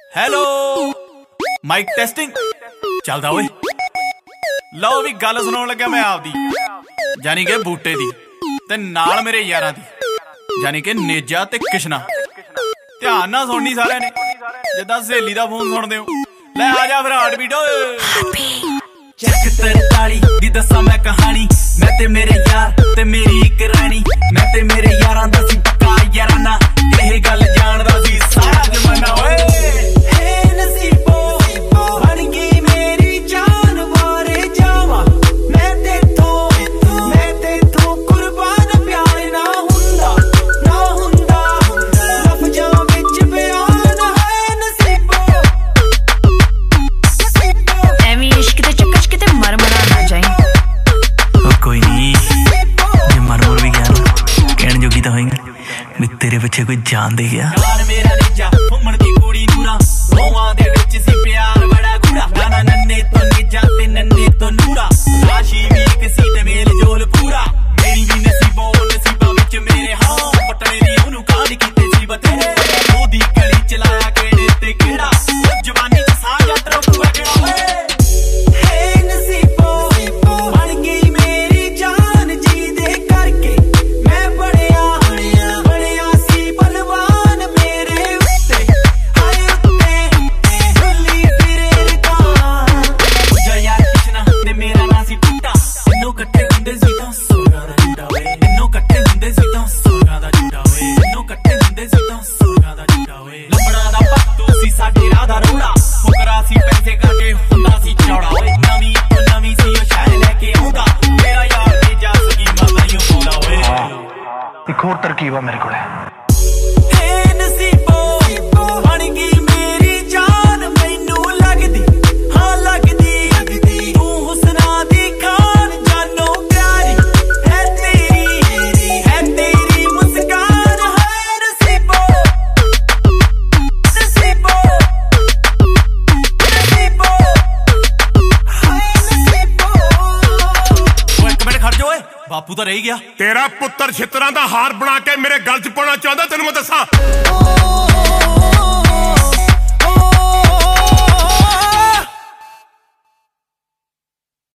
Hello mike testing ਚੱਲਦਾ ਓਏ। ਲਓ ਵੀ ਗੱਲ ਸੁਣਾਉਣ ਲੱਗਿਆ ਮੈਂ ਆਪਦੀ, ਯਾਨੀ ਕਿ ਬੂਟੇ ਦੀ, ਤੇ ਨਾਲ ਮੇਰੇ ਯਾਰਾਂ ਦੀ, ਯਾਨੀ ਕਿ ਨੇਜਾ ਤੇ ਕਿਸ਼ਨਾ। ਧਿਆਨ ਨਾਲ ਸੁਣਨੀ ਸਾਰਿਆਂ ਨੇ, ਜਿੱਦਾਂ ਸਹੇਲੀ ਦਾ ਫੋਨ ਸੁਣਦੇ ਹੋ। ਲੈ ਆ ਜਾ ਫਿਰ ਹਾਰਟ ਬੀਟ ਓਏ। ਚੱਕ 43 ਦੀ ਦੱਸਾਂ ਮੈਂ ਕਹਾਣੀ, ਮੈਂ ਤੇ ਮੇਰੇ ਯਾਰ ਤੇ ਮੇਰੀ ਇੱਕ ਰਾਣੀ। ਮੈਂ ਤੇ ਮੇਰੇ ਯਾਰਾਂ ਦਾ ਸੀ ਪੱਕਾ ਯਾਰਾਨਾ, ਇਹ ਗੱਲ ਜਾਣਦਾ ਸੀ ਸਾਰਾ ਜ਼ਮਾਨਾ ਓਏ। तेरे पिछे कोई जान दे गया मेरा नेजा घूमन दी कुड़ी नूरा, रोवां दे विच सी प्यार बड़ा गूढ़ा। नाना नन्ने तो नेजा ते नन्ने तो नूरा, राशि भी किसी ते मेल जोल पूरा। मेरी भी नसीबों नसीबा विच मेरे हां पटने दी ओनू कांड कीते सी बतेरे। ओदी गली चलाया केड़े ते केड़ा, जवानी च साह यात्रा पूरा केड़ा वे। एक होर तरकीब है मेरे को। बापू तो रह गया। तेरा पुत्र छितरां दा हार बना के मेरे गल च पाना चाहता, तेनू मैं दसां।